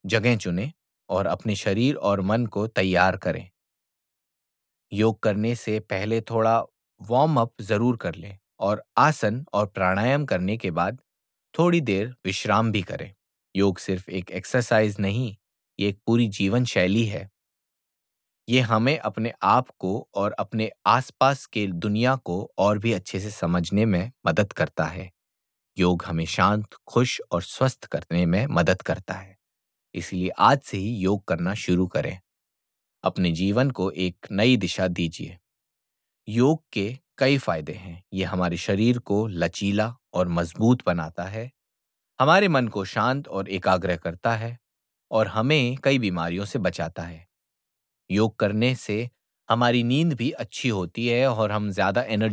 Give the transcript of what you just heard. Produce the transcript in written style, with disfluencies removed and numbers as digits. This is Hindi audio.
जगह चुनें और अपने शरीर और मन को तैयार करें। योग करने से पहले थोड़ा वार्म अप ज़रूर कर लें और आसन और प्राणायाम करने के बाद थोड़ी देर विश्राम भी करें। योग सिर्फ एक एक्सरसाइज नहीं, ये एक पूरी जीवन शैली है। ये हमें अपने आप को और अपने आसपास के दुनिया को और भी अच्छे से समझने में मदद करता है। योग हमें शांत, खुश और स्वस्थ करने में मदद करता है। इसलिए आज से ही योग करना शुरू करें। अपने जीवन को एक नई दिशा दीजिए। योग के कई फायदे हैं। ये हमारे शरीर को लचीला और मजबूत बनाता है, हमारे मन को शांत और एकाग्र करता है और हमें कई बीमारियों से बचाता है। योग करने से हमारी नींद भी अच्छी होती है और हम ज़्यादा एनर्जी